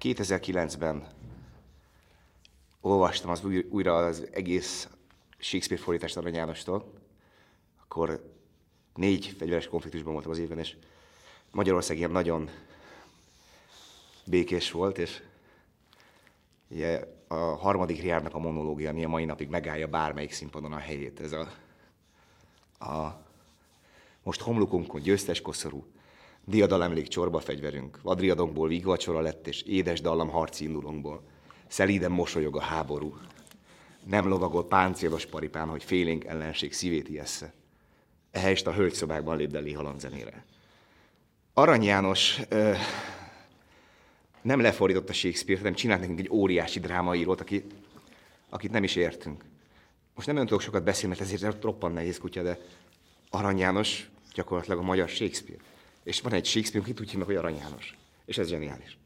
2009-ben olvastam újra az egész Shakespeare fordítást Arany Jánostól, akkor 4 fegyveres konfliktusban voltam az évben, és Magyarország ilyen nagyon békés volt, és ugye a harmadik Riárnak a monológia, ami a mai napig megállja bármelyik színpadon a helyét. Ez most homlokunkon győztes koszorú, diadalemlék csorba fegyverünk, vadriadónkból vígvacsora lett, és édes dallam harci indulónkból. Szelíden mosolyog a háború. Nem lovagol páncélos paripán, hogy félénk ellenség szívét ijessze. Ehelyest a hölgyszobákban lépdeli halandzenére. Arany János nem lefordította Shakespeare-t, hanem csinált nekünk egy óriási drámaírót, akit nem is értünk. Most nem tudok sokat beszélni, mert ezért roppant nehéz kutya, de Arany János gyakorlatilag a magyar Shakespeare. És van egy Shakespeare, akit úgy hívnak, hogy Arany János. És ez zseniális.